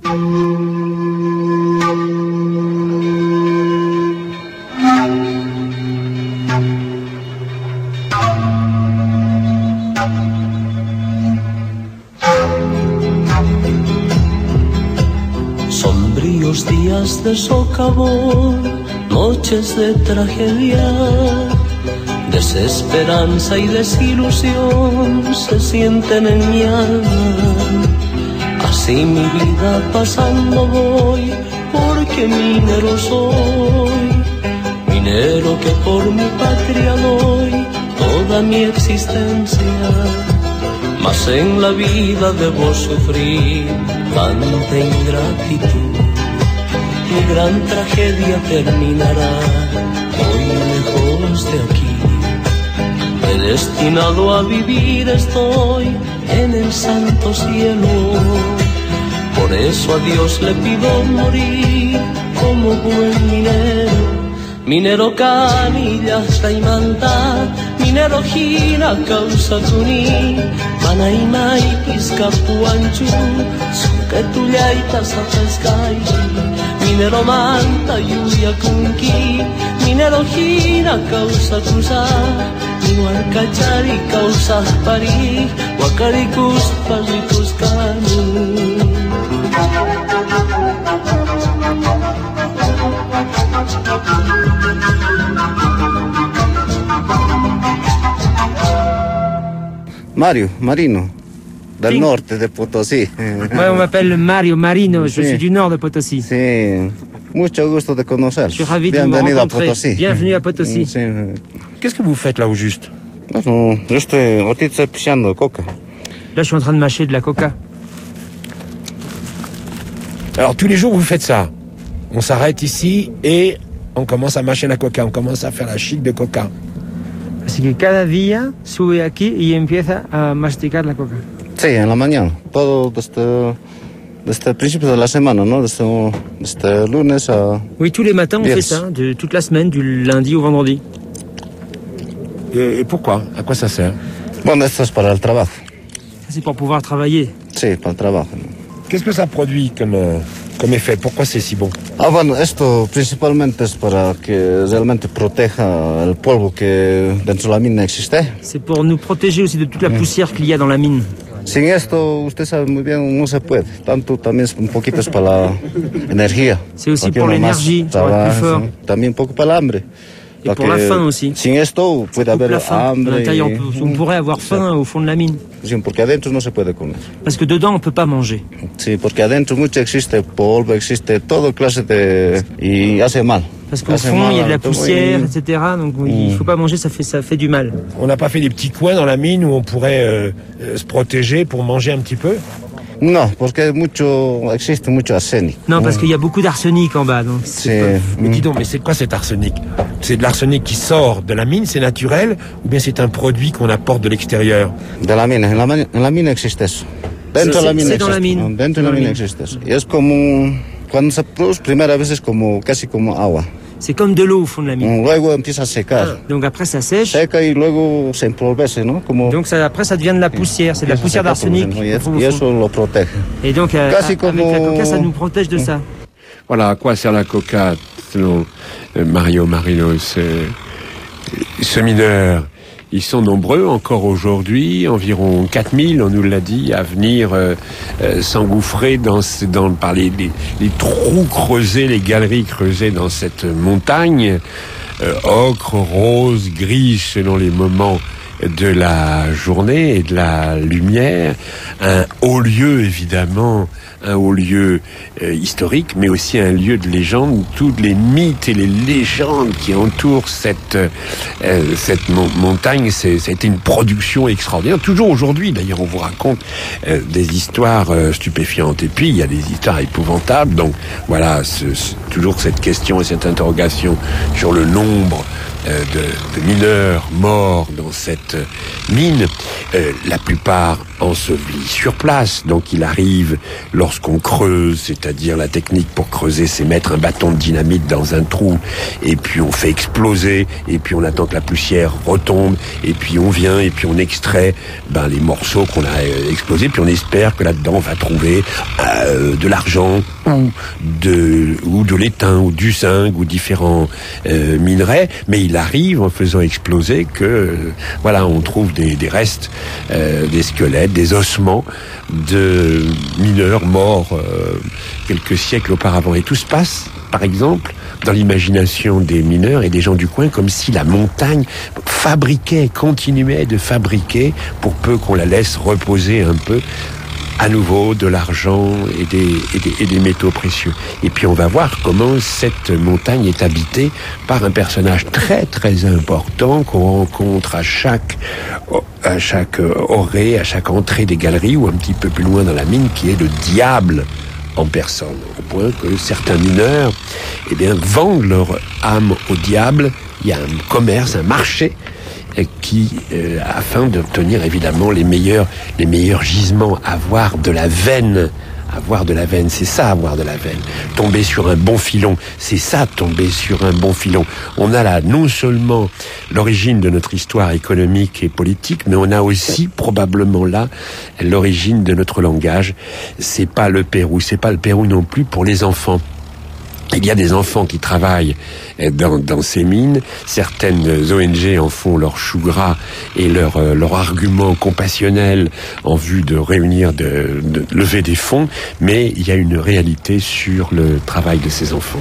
Sombríos días de socavón, noches de tragedia, desesperanza y desilusión se sienten en mi alma. Así mi vida pasando voy, porque minero soy, minero que por mi patria doy toda mi existencia. Mas en la vida debo sufrir tanta ingratitud. Mi gran tragedia terminará hoy lejos de aquí. Predestinado a vivir estoy en el santo cielo. Por eso a Dios le pido morir como buen minero. Minero canillas taimanta, minero hina causa tuni, manaimai piscapuanchu, sucatulaitas a pescai. Minero manta yuya kunki, minero hina causa tusa, minuarcachari causa pari, wakaricus parikus kanu. Mario Marino, del norte de Potosí. Moi, on m'appelle Mario Marino, je Sí. suis du nord de Potosí. Sí, mucho gusto de conocer. Je suis ravi de vous Bienvenido a rencontrer. Potosí. Bienvenue à Potosí. Sí. Qu'est-ce que vous faites là au juste? Bueno, yo estoy ahorita pisando coca. Là, je suis en train de mâcher de la coca. Alors tous les jours vous faites ça. On s'arrête ici et on commence à mâcher la coca, on commence à faire la chic de coca. Así que cada día sube aquí y empieza a masticar la coca. Sí, en la mañana. Todo desde, desde el principio de la semana, ¿no? Desde, desde lunes a... Oui, tous les matins, on Yes. fait ça, de, toute la semaine, du lundi au vendredi. Et, et pourquoi? À quoi ça sert? Bueno, esto es para el trabajo. Ça, c'est pour pouvoir travailler. Sí, para el trabajo. Qu'est-ce que ça produit comme, euh, comme effet? Pourquoi c'est si bon? Ah, bueno, esto principalmente es para que realmente proteja el polvo que dentro de la mina existe. C'est pour nous protéger aussi de toute la poussière qu'il y a dans la mine. Sin esto, usted sabe muy bien, no se puede. Tanto también es un poquito es para la energía. C'est aussi Porque pour uno más l'énergie, pour être plus trabaja, fort. sí. También un poco para el hambre. Et pour la faim aussi. Sin esto puede Coupe haber la faim. À hambre. l'intérieur, y- on, peut- on pourrait avoir faim au fond de la mine. Sí, porque adentro no se puede comer. Parce que dedans, on peut pas manger. Sí, porque adentro mucho existe polvo, existe todo clase de... y hace mal. Parce qu'au Hace fond, il y a de la mal todo poussière, y- et cetera. Donc oui, il faut pas manger, ça fait, ça fait du mal. On n'a pas fait des petits coins dans la mine où on pourrait euh, euh, se protéger pour manger un petit peu? No, porque mucho, existe mucho arsénico. Non, parce qu'il y a beaucoup d'arsenic en bas. Donc C'est... Mais dis donc, mais c'est quoi cet arsenic? C'est de l'arsenic qui sort de la mine, c'est naturel, ou bien c'est un produit qu'on apporte de l'extérieur? De la mina, en la, mani- en la mina existe eso. Dentro Sí, de la sí, mina sí, dans la existe. mine. ¿no? Dentro de Dans la la mina mine. existe eso. Y es como, cuando se produce primera vez es como, casi como agua. c'est comme de l'eau au fond de la mine. Luego empieza a secar. Donc après, ça sèche. Seca y luego se empolvece, ¿no? Como... Donc ça, après, ça devient de la poussière. C'est de la Eso poussière seca, d'arsenic. como- y, au es- fond, au y fond. eso lo protege. Et donc, euh, Casi avec como- la coca, ça nous protège de ça. Voilà, à quoi sert la coca selon euh, Mario Marino, ce, ce mineur Ils sont nombreux encore aujourd'hui, environ quatre mille, on nous l'a dit, à venir euh, euh, s'engouffrer dans, dans, par les, les, les trous creusés, les galeries creusées dans cette montagne, euh, ocre, rose, gris selon les moments de la journée et de la lumière. Un haut lieu, évidemment, un haut lieu euh, historique, mais aussi un lieu de légende. Toutes les mythes et les légendes qui entourent cette euh, cette mon- montagne, c'est, ça a été une production extraordinaire. Toujours aujourd'hui, d'ailleurs, on vous raconte euh, des histoires euh, stupéfiantes. Et puis, il y a des histoires épouvantables. Donc, voilà, ce, ce, toujours cette question et cette interrogation sur le nombre euh, de, de mineurs morts dans cette mine. Euh, la plupart ensevelis sur place. Donc, il arrive lorsqu'on creuse, c'est-à-dire la technique pour creuser, c'est mettre un bâton de dynamite dans un trou, et puis on fait exploser, et puis on attend que la poussière retombe, et puis on vient, et puis on extrait ben, les morceaux qu'on a euh, explosés, puis on espère que là-dedans on va trouver euh, de l'argent, ou de, ou de l'étain, ou du zinc, ou différents euh, minerais, mais il arrive en faisant exploser que, euh, voilà, on trouve des, des restes, euh, des squelettes, des ossements de mineurs morts euh, quelques siècles auparavant. Et tout se passe, par exemple, dans l'imagination des mineurs et des gens du coin, comme si la montagne fabriquait, continuait de fabriquer, pour peu qu'on la laisse reposer un peu, à nouveau de l'argent et des, et des, et des métaux précieux. Et puis on va voir comment cette montagne est habitée par un personnage très très important qu'on rencontre à chaque à chaque orée, à chaque entrée des galeries, ou un petit peu plus loin dans la mine, qui est le diable en personne, au point que certains mineurs eh bien, vendent leur âme au diable. Il y a un commerce, un marché qui, euh, afin d'obtenir évidemment les meilleurs, les meilleurs gisements, avoir de la veine, avoir de la veine, c'est ça, avoir de la veine. Tomber sur un bon filon, c'est ça, tomber sur un bon filon. On a là non seulement l'origine de notre histoire économique et politique, mais on a aussi probablement là l'origine de notre langage. C'est pas le Pérou, c'est pas le Pérou non plus pour les enfants. Il y a des enfants qui travaillent dans, dans ces mines. Certaines O N G en font leur chou gras et leur, euh, leur argument compassionnel en vue de réunir, de, de lever des fonds. Mais il y a une réalité sur le travail de ces enfants.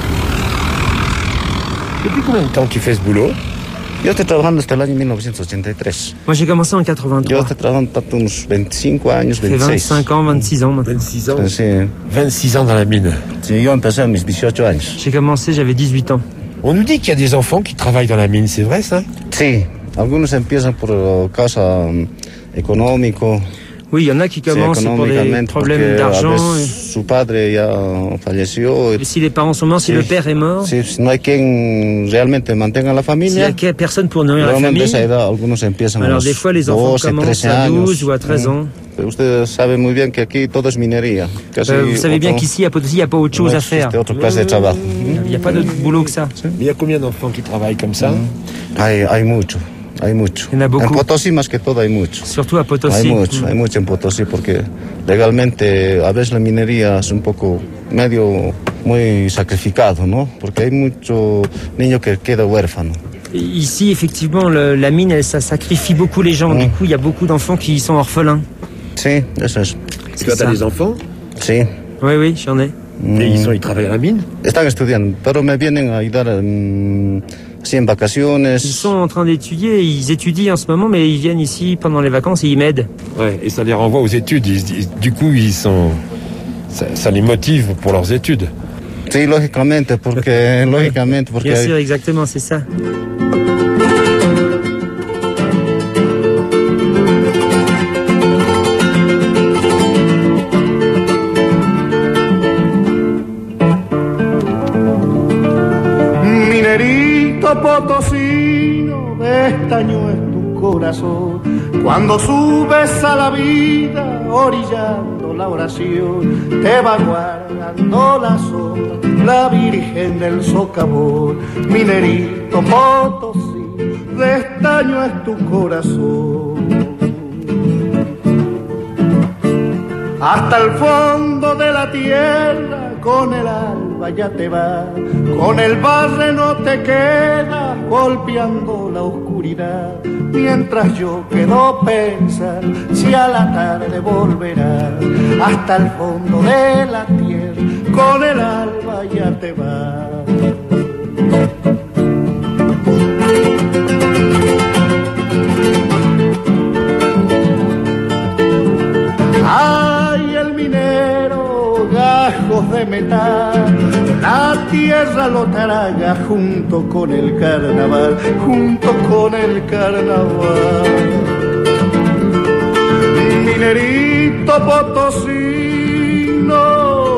Depuis combien de temps tu fais ce boulot? Yo estoy trabajando desde el año mil novecientos ochenta y tres. Moi, j'ai commencé en quatre-vingt-trois. Yo estoy trabajando tanto unos veinticinco años, Ça fait veintiséis. vingt-cinq ans, vingt-six ans maintenant. vingt-six ans. Sí. vingt-six ans dans la mine. Sí, yo empecé a mis dieciocho años. J'ai commencé, j'avais dix-huit ans. On nous dit qu'il y a des enfants qui travaillent dans la mine, c'est vrai ça? Sí, algunos empiezan por uh, causa um, económico. Oui, il y en a qui commencent Sí, pour des económicamente, problèmes porque a d'argent. veces su padre ya falleció. Et si les parents sont morts, si Sí. le père est mort, Sí, si no hay quien realmente mantenga la s'il n'y familia. a que- personne pour nourrir la Normalmente famille, a esa edad algunos empiezan a alors los des fois les enfants doce, commencent trece à años. douze ou à treize ans. Pero ustedes saben muy bien que aquí todo es minería. Casi Euh, vous savez bien otro- qu'ici, à Potosi, il n'y a pas autre chose no à faire. existe otra clase de trabajo. Il n'y a pas d'autre boulot que ça. Mais il y a combien d'enfants qui travaillent comme ça? Hay, hay mucho, hay mucho. Il y en a beaucoup. En Potosí más que todo hay mucho. Surtout à Potosi. Hay mucho, hay mucho en Potosí porque legalmente a veces la minería es un poco medio muy sacrificado, ¿no? Porque hay mucho niño que queda huérfano. Ici, effectivement, le- la mine, elle, ça sacrifie beaucoup les gens. Du coup, il y a beaucoup d'enfants qui sont orphelins. Sí, eso es. Tu as des enfants? Sí. Oui, oui, j'en ai. Mm. Et ils, sont, ils travaillent à la mine? Están estudiando, pero me vienen a ayudar mm, así en vacaciones. Ils sont en train d'étudier, ils étudient en ce moment, mais ils viennent ici pendant les vacances et ils m'aident. Ouais, et ça les renvoie aux études. Ils, ils- du coup, ils sont, ça, ça les motive pour leurs études. Sí, lógicamente, porque lógicamente, porque Bien sûr, hay- exactement, c'est ça. Minerito potosino, de estaño es tu corazón. Cuando subes a la vida, orillando la oración, te va guardando la sombra, la Virgen del Socavón. Minerito potosino, de estaño es tu corazón. Hasta el fondo de la tierra con el alba ya te va, con el barreno te queda golpeando la oscuridad, mientras yo quedo pensar si a la tarde volverá hasta el fondo de la tierra, con el alba ya te va. Ay, el minero, gajos de metal, la tierra lo traga junto con el carnaval, junto con el carnaval. Minerito potosino,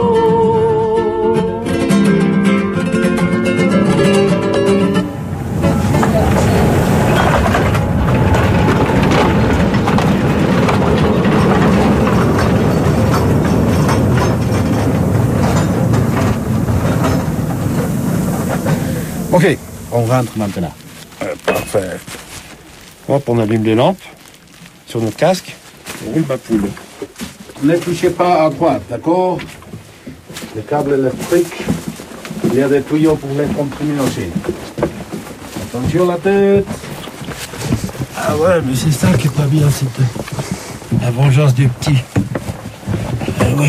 Ok, on rentre maintenant. Euh, parfait. Hop, on allume les lampes sur notre casque. On roule ma poule. Ne touchez pas à droite, d'accord? Les câbles électriques, il y a des tuyaux pour les comprimer aussi. Attention la tête. Ah ouais, mais c'est ça qui est pas bien, c'est la vengeance du petit. Ah ouais.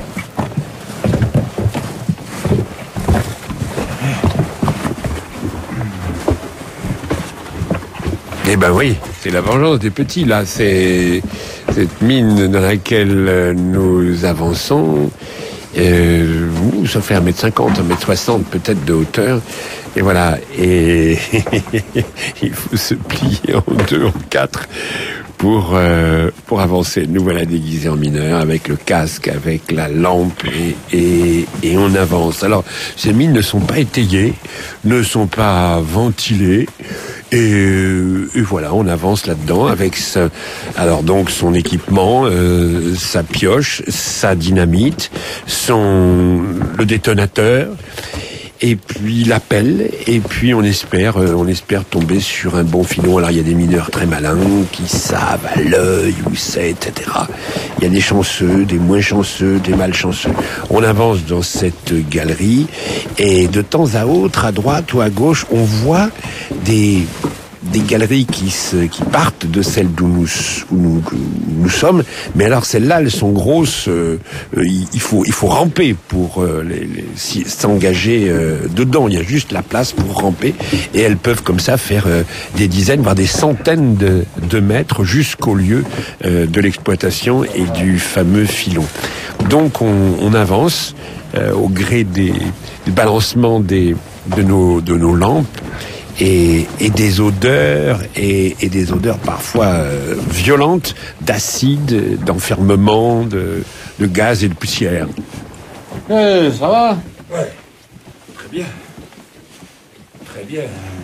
Eh ben oui, c'est la vengeance des petits, là. C'est cette mine dans laquelle nous avançons. Euh, ça fait un mètre cinquante, un mètre soixante peut-être de hauteur. Et voilà. Et il faut se plier en deux, en quatre pour, euh, pour avancer. Nous voilà déguisés en mineurs, avec le casque, avec la lampe, et, et, et on avance. Alors, ces mines ne sont pas étayées, ne sont pas ventilées. Et, et voilà, on avance là-dedans avec ce, alors donc son équipement, euh, sa pioche, sa dynamite, son le détonateur, et puis l'appel, et puis on espère, euh, on espère tomber sur un bon filon. Alors il y a des mineurs très malins qui savent à l'œil où c'est, et cetera. Il y a des chanceux, des moins chanceux, des malchanceux. On avance dans cette galerie et de temps à autre, à droite ou à gauche, on voit des des galeries qui se, qui partent de celles d'où nous, où nous, où nous sommes, mais alors celles-là, elles sont grosses. Euh, il faut, il faut ramper pour euh, les, les, si, s'engager euh, dedans. Il y a juste la place pour ramper, et elles peuvent comme ça faire euh, des dizaines, voire des centaines de, de mètres jusqu'au lieu euh, de l'exploitation et du fameux filon. Donc on, on avance euh, au gré des, des balancements des, de nos, de nos lampes. Et, et des odeurs, et, et des odeurs parfois euh, violentes, d'acide, d'enfermement, de, de gaz et de poussière. Eh, ça va? Ouais, très bien. Très bien.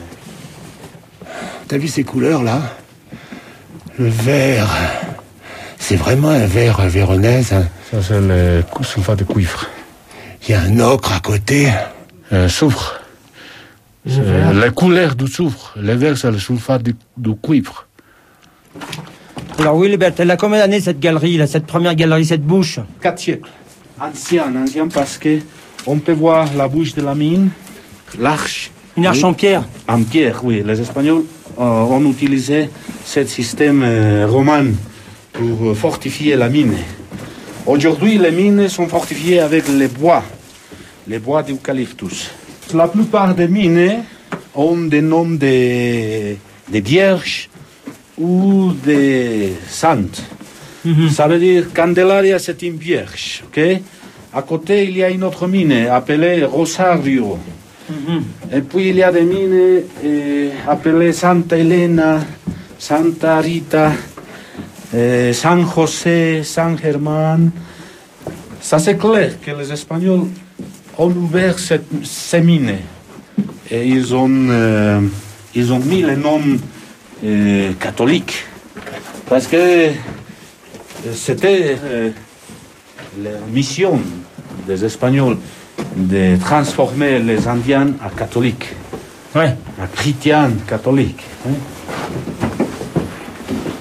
T'as vu ces couleurs-là? Le vert, c'est vraiment un vert véronèse. Hein. Ça, c'est le sulfate de cuivre. Il y a un ocre à côté. Un soufre. C'est la couleur du soufre. Le vert, c'est le sulfate du, du cuivre. Alors Wilbert, elle a combien d'années cette galerie, là, cette première galerie, cette bouche? Quatre siècles. Ancien, ancien parce que on peut voir la bouche de la mine, l'arche. Une arche oui. en pierre? En pierre, oui. Les Espagnols euh, ont utilisé ce système euh, roman pour euh, fortifier la mine. Aujourd'hui, les mines sont fortifiées avec les bois, les bois d'eucalyptus. La plupart des mines ont des noms de, de vierges ou de saintes. Mm-hmm. Ça veut dire Candelaria, c'est une vierge. Okay? À côté, il y a une autre mine appelée Rosario. Mm-hmm. Et puis, il y a des mines eh, appelées Santa Elena, Santa Rita, eh, San José, San Germán. Ça, c'est clair que les Espagnols ont ouvert cette, ces mines et ils ont, euh, ils ont mis le nom euh, catholique parce que c'était euh, leur mission des Espagnols de transformer les Indiens en catholiques, ouais. en chrétiens catholiques. Hein.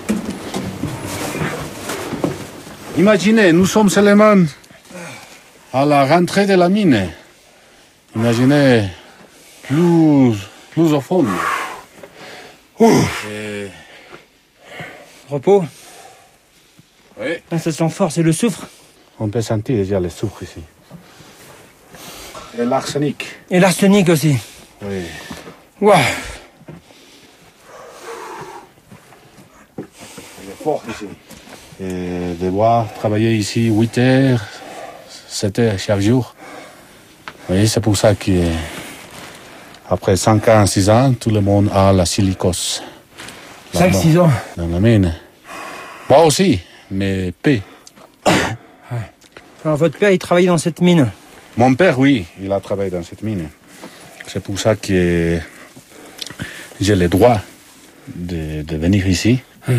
Imaginez, nous sommes seulement à la rentrée de la mine. Imaginez, plus, plus au fond. Et... Repos. Oui. Là, ça sent fort, c'est le soufre. On peut sentir déjà le soufre ici. Et l'arsenic. Et l'arsenic aussi. Oui. Waouh. Il est fort ici. Et devoir travailler ici huit heures, sept heures chaque jour. Oui, c'est pour ça qu'après cinq ans, six ans, tout le monde a la silicose. cinq six ans. Dans la mine. Moi aussi, mais peu. Alors votre père, il travaillait dans cette mine? Mon père, oui, il a travaillé dans cette mine. C'est pour ça que j'ai le droit de, de venir ici. Hum.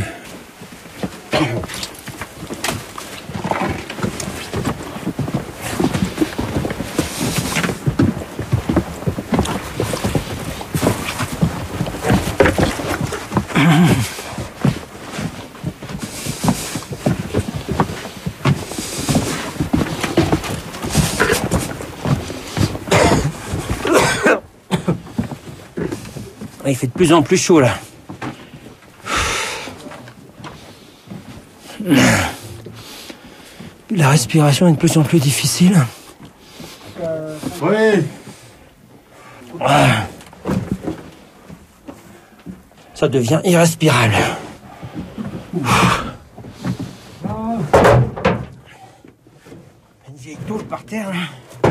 Il fait de plus en plus chaud là. La respiration est de plus en plus difficile. Oui. Ça devient irrespirable. Une vieille tôle par terre là.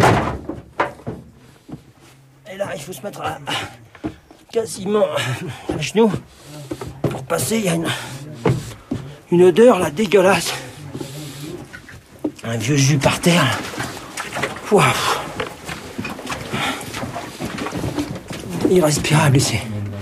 Et là, il faut se mettre à, quasiment à genoux pour passer. Il y a une, une odeur là dégueulasse. Un vieux jus par terre. Waouh. Irrespirable ici.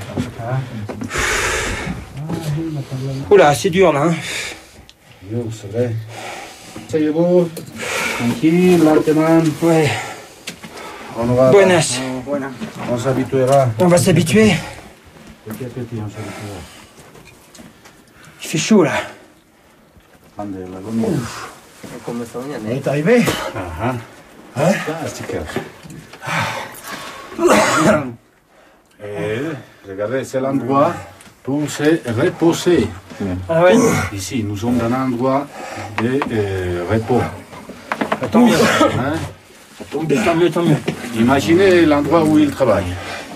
Oula, c'est dur là. Hein. Dur, c'est vrai. Asseyez-vous, tranquille, lentement. Ouais. On va. Buenas. On s'habituera. On va s'habituer. Petit à petit, on s'habituera. Il fait chaud là. André, la gomme. On est arrivé. Ah ah. Hein? Et regardez, c'est l'endroit pour se reposer. Ah ouais. Ici, nous sommes dans un endroit de euh, repos. Tant mieux. Hein? Tant mieux, tant mieux. Imaginez l'endroit où il travaille.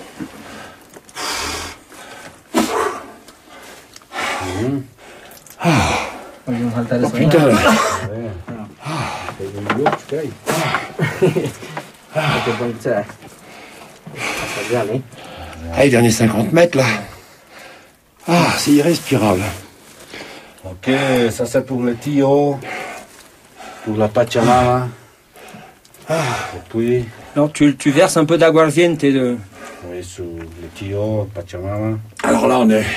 Mmh. Ah. Oh, putain. Ah, les derniers cinquante mètres là. Ah, c'est irrespirable. Ok, ça c'est pour le tuyau, pour la Pachamama. Ah. Et puis. Alors tu, tu verses un peu d'aguardiente de. Oui, sur le tuyau, Pachamama. Alors là on est.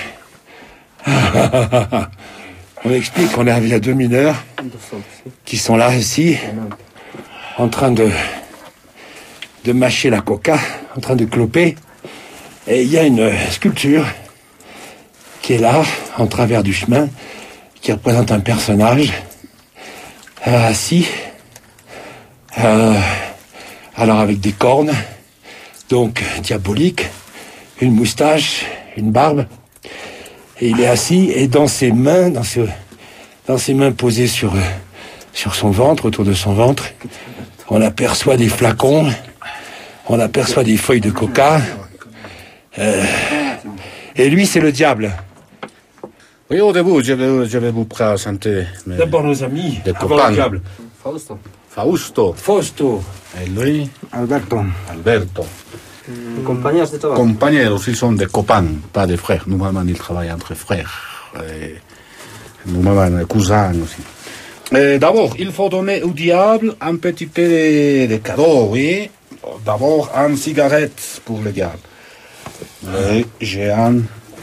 On explique qu'on est avec les deux mineurs qui sont là ici, en train de, de mâcher la coca, en train de cloper. Et il y a une sculpture qui est là, en travers du chemin, qui représente un personnage euh, assis, euh, alors avec des cornes, donc diaboliques, une moustache, une barbe. Et il est assis et dans ses mains, dans, ce, dans ses mains posées sur, sur son ventre, autour de son ventre, on aperçoit des flacons, on aperçoit des feuilles de coca. Euh, et lui, c'est le diable. Oui, au début, je vais, je vais vous présenter. D'abord nos amis, des avant copains. le diable. Fausto. Fausto. Fausto. Et lui, Alberto. Alberto. Mm. Compañeros de trabajo. Compañeros, ils sont des copains, pas des frères. Normalement, ils travaillent entre frères. Et normalement, cousins aussi. Et d'abord, il faut donner au diable un petit peu de, de cadeau, oui. D'abord, une cigarette pour le diable. Et j'ai un...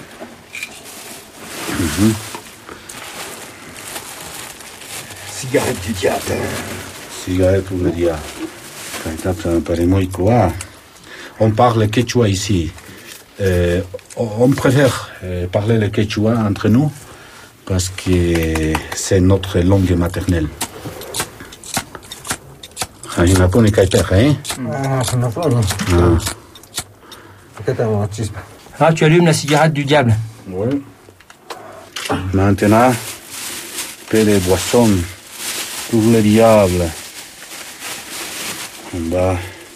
Mm-hmm. Cigarette du diable. Cigarette pour le diable. On parle quechua ici. Euh, on préfère euh, parler le quechua entre nous parce que c'est notre langue maternelle. Imagina pone kai perre, hein? Ah, ça n'a pas, non. Ah, tu allumes la cigarette du diable. Oui. Maintenant, peu de boissons pour le diable. En bas.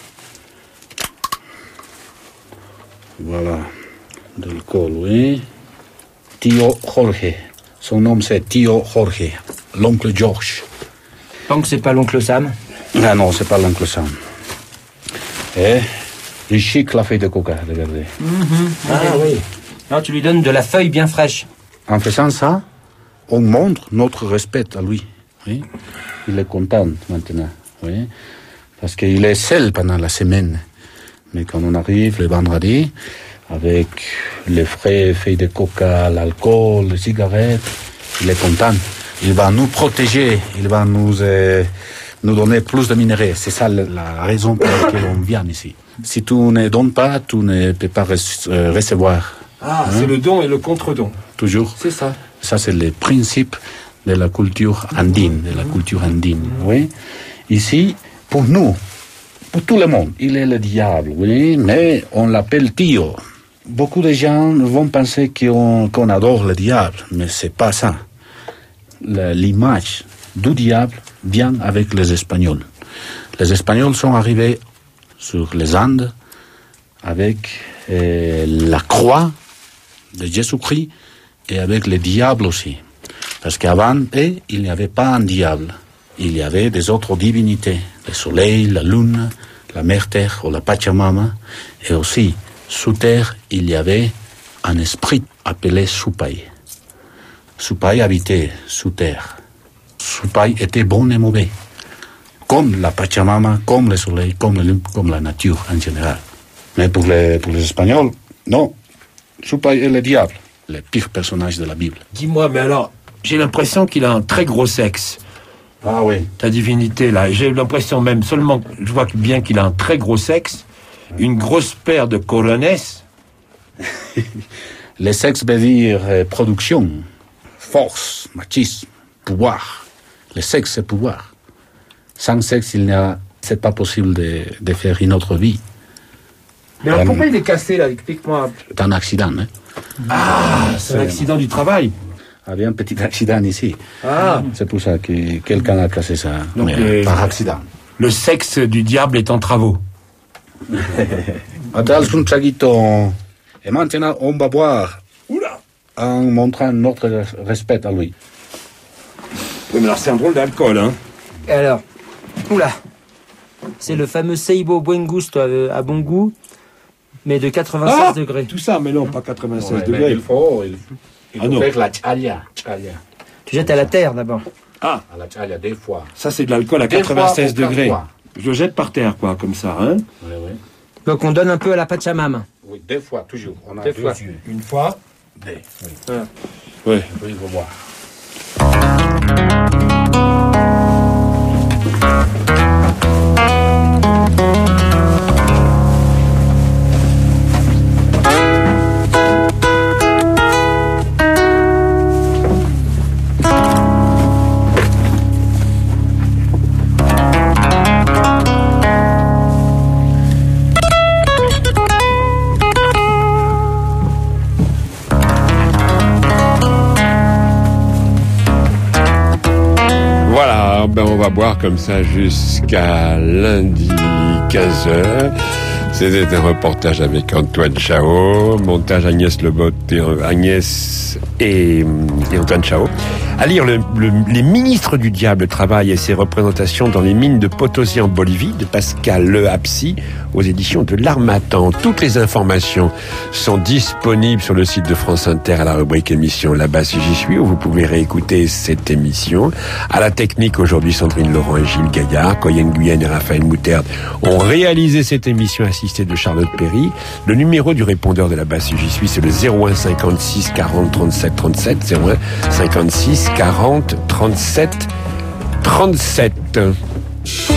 Voilà. De l'alcool, oui. Tio Jorge. Son nom c'est Tio Jorge. L'oncle George. Donc c'est pas l'oncle Sam? Ah non, c'est pas l'oncle Sam. Et il chic la feuille de coca, regardez. Mm-hmm. Ah oui. Non, tu lui donnes de la feuille bien fraîche. En faisant ça, on montre notre respect à lui. Oui. Il est content maintenant. Oui. Parce qu'il est seul pendant la semaine. Mais quand on arrive le vendredi, avec les frais, feuilles de coca, l'alcool, les cigarettes, il est content. Il va nous protéger, il va nous, euh, nous donner plus de minerais. C'est ça la raison pour laquelle on vient ici. Si tu ne donnes pas, tu ne peux pas re- euh, recevoir. Ah, hein? C'est le don et le contre-don. Toujours. C'est ça. Ça, c'est le principe de la culture andine, de la culture andine. Oui. Ici, pour nous, pour tout le monde, il est le diable, oui, mais on l'appelle Tio. Beaucoup de gens vont penser qu'on, qu'on adore le diable, mais c'est pas ça. La, l'image du diable vient avec les Espagnols. Les Espagnols sont arrivés sur les Andes avec euh, la croix de Jésus-Christ et avec le diable aussi. Parce qu'avant eux, il n'y avait pas un diable. Il y avait des autres divinités. Le soleil, la lune, la mère terre ou la Pachamama. Et aussi, sous terre, il y avait un esprit appelé Supay. Supay habitait sous terre. Supay était bon et mauvais. Comme la Pachamama, comme le soleil, comme la lune, comme la nature en général. Mais pour les, pour les Espagnols, non. Supay est le diable, le pire personnage de la Bible. Dis-moi, mais alors, j'ai l'impression qu'il a un très gros sexe. Ah oui. Ta divinité, là. J'ai l'impression même, seulement, je vois bien qu'il a un très gros sexe, une grosse paire de corones. Le sexe veut dire euh, production, force, machisme, pouvoir. Le sexe, c'est pouvoir. Sans sexe, il n'y a, c'est pas possible de, de faire une autre vie. Mais alors, pourquoi il est cassé, là? Explique-moi. C'est un accident, hein. Ah, c'est un accident du travail. Il y avait un petit accident ici. Ah. C'est pour ça que quelqu'un a cassé ça. Donc, mais les... par accident. Le sexe du diable est en travaux. Attends, un traguito. Et maintenant, on va boire. Oula. En montrant notre respect à lui. Oui, mais alors c'est un drôle d'alcool, hein. Et alors, oula. C'est le fameux Seibo Buen Gusto à, à bon goût, mais de quatre-vingt-seize ah, degrés. Tout ça, mais non, pas quatre-vingt-seize ouais, degrés. Il faut, il, il ah faut non. faire la chalia. chalia. Tu jettes à la terre d'abord. Ah. À la chalia, des fois. Ça, c'est de l'alcool à des quatre-vingt-seize fois, degrés. Fois. Je le jette par terre, quoi, comme ça, hein. Oui, oui. Donc on donne un peu à la Pachamama. Oui, deux fois, toujours. On a deux, deux fois. yeux. Une fois, deux. Oui. Ah. Oui. Oui, il faut boire. Ben on va boire comme ça jusqu'à lundi quinze heures. C'était un reportage avec Antoine Chao, montage Agnès Lebot et Agnès et, et Antoine Chao. À lire le, le, Les ministres du diable travaillent et ses représentations dans les mines de Potosi en Bolivie de Pascal Le Hapsi aux éditions de l'Harmattan. Toutes les informations sont disponibles sur le site de France Inter à la rubrique émission Là-bas si j'y suis où vous pouvez réécouter cette émission. À la technique aujourd'hui, Sandrine Laurent et Gilles Gaillard, Coyenne Guyenne et Raphaël Mouterde ont réalisé cette émission assistée de Charlotte Perry. Le numéro du répondeur de Là-bas si j'y suis, c'est le zéro un cinquante-six quarante trente-sept trente-sept, zéro un cinquante-six quarante trente-sept trente-sept.